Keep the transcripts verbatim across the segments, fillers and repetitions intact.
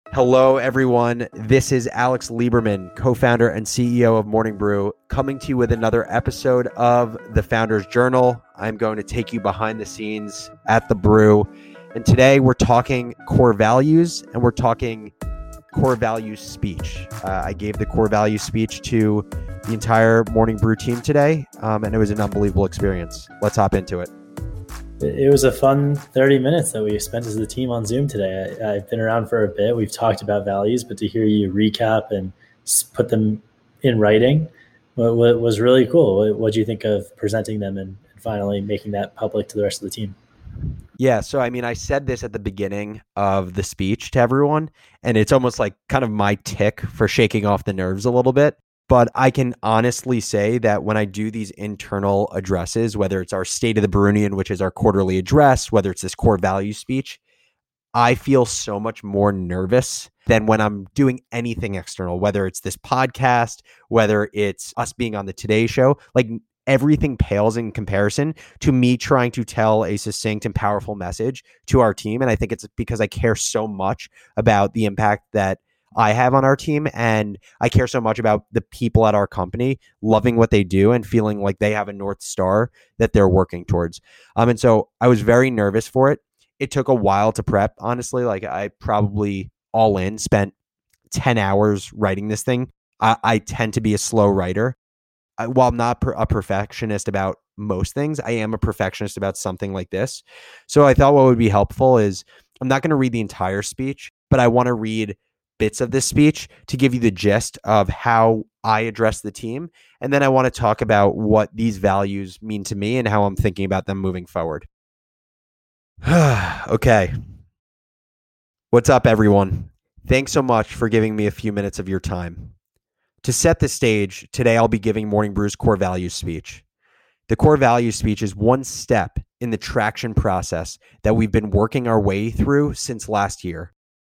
Hello, everyone. This is Alex Lieberman, co-founder and C E O of Morning Brew, coming to you with another episode of The Founder's Journal. I'm going to take you behind the scenes at the brew. And today we're talking core values and we're talking core values speech. Uh, I gave the core values speech to the entire Morning Brew team today, um, and it was an unbelievable experience. Let's hop into it. It was a fun thirty minutes that we spent as a team on Zoom today. I, I've been around for a bit. We've talked about values, but to hear you recap and put them in writing was really cool. What do you think of presenting them and finally making that public to the rest of the team? Yeah, so I mean, I said this at the beginning of the speech to everyone, and it's almost like kind of my tick for shaking off the nerves a little bit. But I can honestly say that when I do these internal addresses, whether it's our State of the Brewnian, which is our quarterly address, whether it's this core value speech, I feel so much more nervous than when I'm doing anything external, whether it's this podcast, whether it's us being on the Today Show. Like, everything pales in comparison to me trying to tell a succinct and powerful message to our team. And I think it's because I care so much about the impact that I have on our team, and I care so much about the people at our company loving what they do and feeling like they have a North Star that they're working towards. Um, and so I was very nervous for it. It took a while to prep, honestly. Like, I probably all in spent ten hours writing this thing. I, I tend to be a slow writer. I, while I'm not per, a perfectionist about most things, I am a perfectionist about something like this. So I thought what would be helpful is I'm not going to read the entire speech, but I want to read bits of this speech to give you the gist of how I address the team. And then I want to talk about what these values mean to me and how I'm thinking about them moving forward. Okay. What's up, everyone? Thanks so much for giving me a few minutes of your time. To set the stage, today I'll be giving Morning Brew's core values speech. The core values speech is one step in the traction process that we've been working our way through since last year.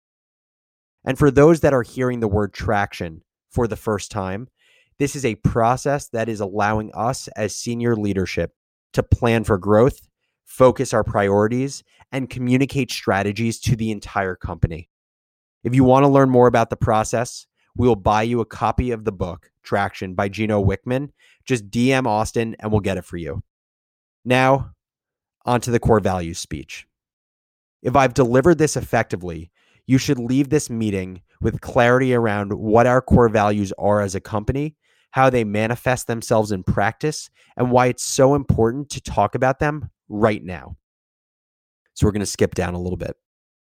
And for those that are hearing the word traction for the first time, this is a process that is allowing us as senior leadership to plan for growth, focus our priorities, and communicate strategies to the entire company. If you want to learn more about the process, we will buy you a copy of the book, Traction by Gino Wickman. Just D M Austin and we'll get it for you. Now, onto the core values speech. If I've delivered this effectively, you should leave this meeting with clarity around what our core values are as a company, how they manifest themselves in practice, and why it's so important to talk about them right now. So we're going to skip down a little bit.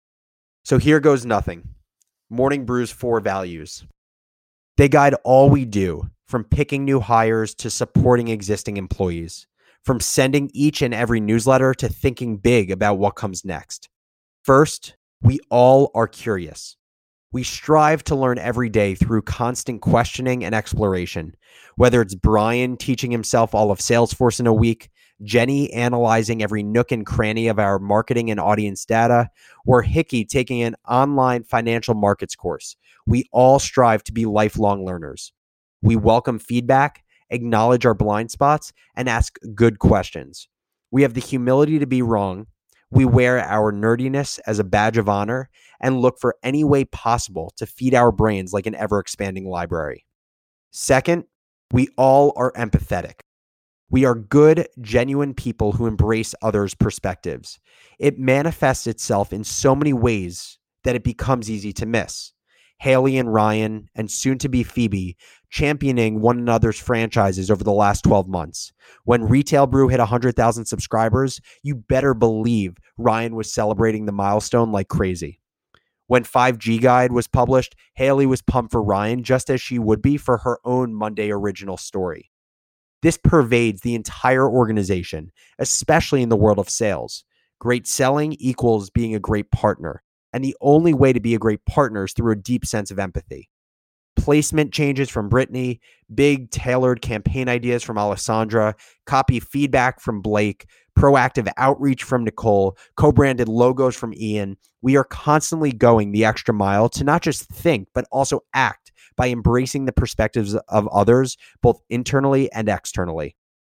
So here goes nothing. Morning Brew's four values. They guide all we do, from picking new hires to supporting existing employees, from sending each and every newsletter to thinking big about what comes next. First, we all are curious. We strive to learn every day through constant questioning and exploration, whether it's Brian teaching himself all of Salesforce in a week, Jenny analyzing every nook and cranny of our marketing and audience data, or Hickey taking an online financial markets course. We all strive to be lifelong learners. We welcome feedback, acknowledge our blind spots, and ask good questions. We have the humility to be wrong. We wear our nerdiness as a badge of honor and look for any way possible to feed our brains like an ever-expanding library. Second, we all are empathetic. We are good, genuine people who embrace others' perspectives. It manifests itself in so many ways that it becomes easy to miss. Haley and Ryan, and soon to be Phoebe, championing one another's franchises over the last twelve months. When Retail Brew hit one hundred thousand subscribers, you better believe Ryan was celebrating the milestone like crazy. When five G Guide was published, Haley was pumped for Ryan just as she would be for her own Monday original story. This pervades the entire organization, especially in the world of sales. Great selling equals being a great partner. And the only way to be a great partner is through a deep sense of empathy. Placement changes from Brittany, big tailored campaign ideas from Alessandra, copy feedback from Blake, proactive outreach from Nicole, co-branded logos from Ian. We are constantly going the extra mile to not just think, but also act by embracing the perspectives of others, both internally and externally.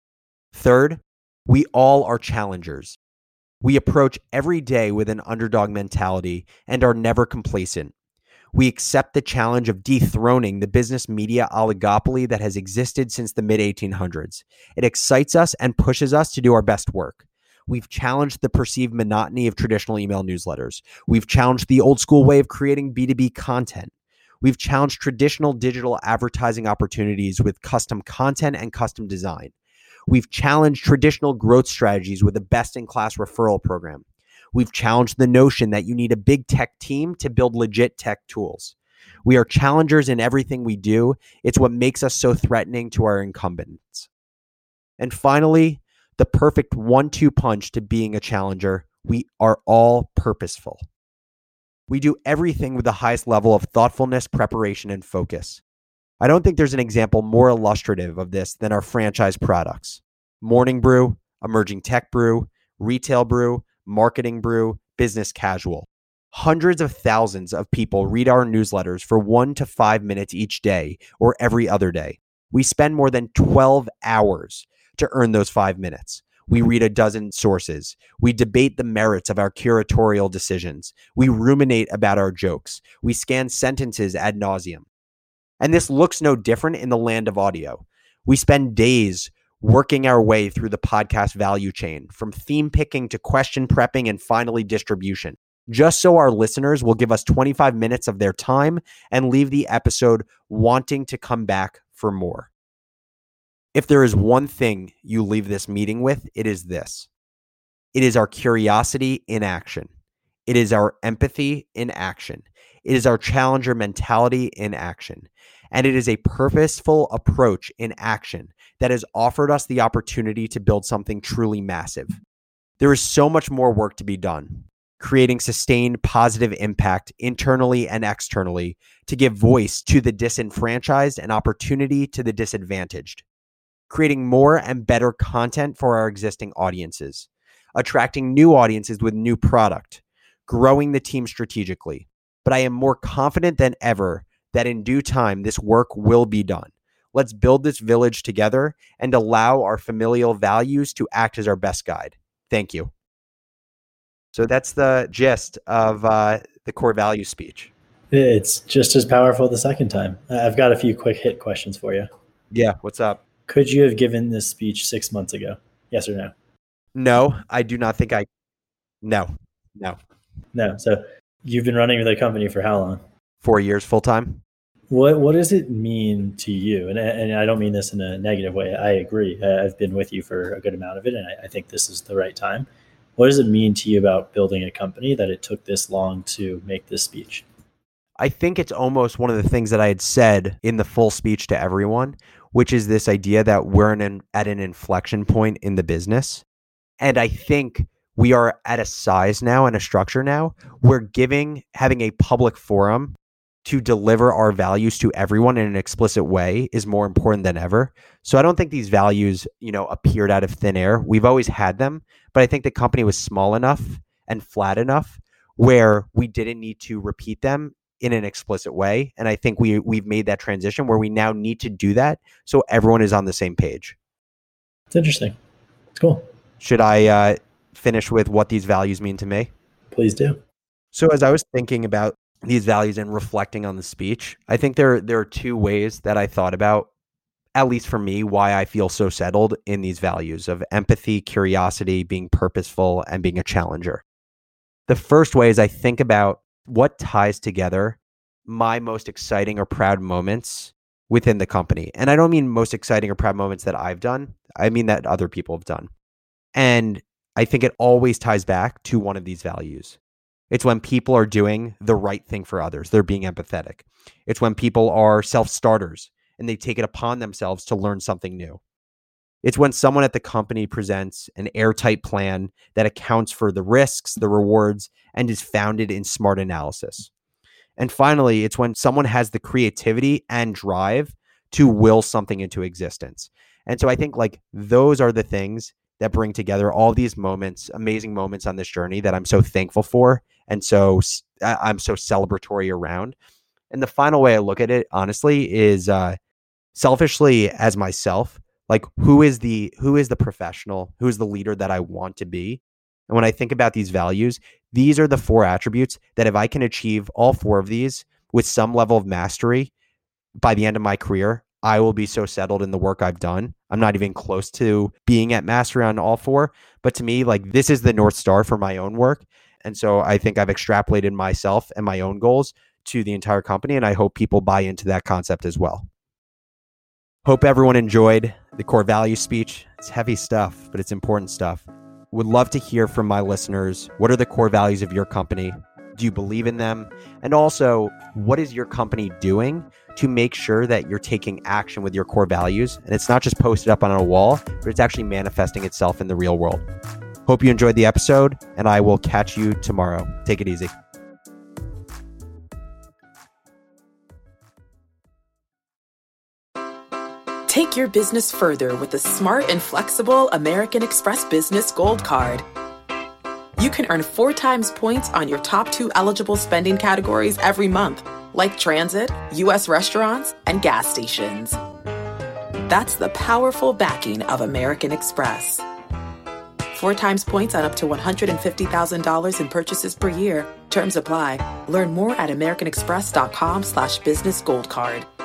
Third, we all are challengers. We approach every day with an underdog mentality and are never complacent. We accept the challenge of dethroning the business media oligopoly that has existed since the mid eighteen hundreds. It excites us and pushes us to do our best work. We've challenged the perceived monotony of traditional email newsletters. We've challenged the old school way of creating B two B content. We've challenged traditional digital advertising opportunities with custom content and custom design. We've challenged traditional growth strategies with a best-in-class referral program. We've challenged the notion that you need a big tech team to build legit tech tools. We are challengers in everything we do. It's what makes us so threatening to our incumbents. And finally, the perfect one two punch to being a challenger, we are all purposeful. We do everything with the highest level of thoughtfulness, preparation, and focus. I don't think there's an example more illustrative of this than our franchise products. Morning Brew, Emerging Tech Brew, Retail Brew, Marketing Brew, Business Casual. Hundreds of thousands of people read our newsletters for one to five minutes each day or every other day. We spend more than twelve hours to earn those five minutes. We read a dozen sources. We debate the merits of our curatorial decisions. We ruminate about our jokes. We scan sentences ad nauseum. And this looks no different in the land of audio. We spend days working our way through the podcast value chain, from theme picking to question prepping and finally distribution, just so our listeners will give us twenty-five minutes of their time and leave the episode wanting to come back for more. If there is one thing you leave this meeting with, it is this. It is our curiosity in action. It is our empathy in action. It is our challenger mentality in action. And it is a purposeful approach in action that has offered us the opportunity to build something truly massive. There is so much more work to be done, creating sustained positive impact internally and externally to give voice to the disenfranchised and opportunity to the disadvantaged, creating more and better content for our existing audiences, attracting new audiences with new product, growing the team strategically. But I am more confident than ever that in due time, this work will be done. Let's build this village together and allow our familial values to act as our best guide. Thank you. So that's the gist of uh, the core value speech. It's just as powerful the second time. I've got a few quick hit questions for you. Yeah, what's up? Could you have given this speech six months ago? Yes or no? No, I do not think I... No, no. No. So you've been running the company for how long? Four years full time. What What does it mean to you? And and I don't mean this in a negative way. I agree. I've been with you for a good amount of it, and I, I think this is the right time. What does it mean to you about building a company that it took this long to make this speech? I think it's almost one of the things that I had said in the full speech to everyone, which is this idea that we're in an, at an inflection point in the business. And I think we are at a size now and a structure now where giving, having a public forum to deliver our values to everyone in an explicit way is more important than ever. So I don't think these values, you know, appeared out of thin air. We've always had them, but I think the company was small enough and flat enough where we didn't need to repeat them in an explicit way. And I think we, we've made that transition where we now need to do that so everyone is on the same page. It's interesting. It's cool. Should I uh, finish with what these values mean to me? Please do. So as I was thinking about these values and reflecting on the speech, I think there, there are two ways that I thought about, at least for me, why I feel so settled in these values of empathy, curiosity, being purposeful, and being a challenger. The first way is I think about what ties together my most exciting or proud moments within the company. And I don't mean most exciting or proud moments that I've done. I mean that other people have done. And I think it always ties back to one of these values. It's when people are doing the right thing for others. They're being empathetic. It's when people are self-starters and they take it upon themselves to learn something new. It's when someone at the company presents an airtight plan that accounts for the risks, the rewards, and is founded in smart analysis. And finally, it's when someone has the creativity and drive to will something into existence. And so I think like those are the things that bring together all these moments, amazing moments on this journey that I'm so thankful for. And so I'm so celebratory around. And the final way I look at it, honestly, is uh, selfishly as myself, like who is the who is the professional, who is the leader that I want to be? And when I think about these values, these are the four attributes that if I can achieve all four of these, with some level of mastery, by the end of my career, I will be so settled in the work I've done. I'm not even close to being at mastery on all four. But to me, like, this is the North Star for my own work. And so I think I've extrapolated myself and my own goals to the entire company. And I hope people buy into that concept as well. Hope everyone enjoyed the core value speech. It's heavy stuff, but it's important stuff. Would love to hear from my listeners. What are the core values of your company? Do you believe in them? And also, what is your company doing to make sure that you're taking action with your core values? And it's not just posted up on a wall, but it's actually manifesting itself in the real world. Hope you enjoyed the episode, and I will catch you tomorrow. Take it easy. Take your business further with the smart and flexible American Express Business Gold Card. You can earn four times points on your top two eligible spending categories every month, like transit, U S restaurants, and gas stations. That's the powerful backing of American Express. Four times points on up to one hundred fifty thousand dollars in purchases per year. Terms apply. Learn more at americanexpress.com slash business gold card.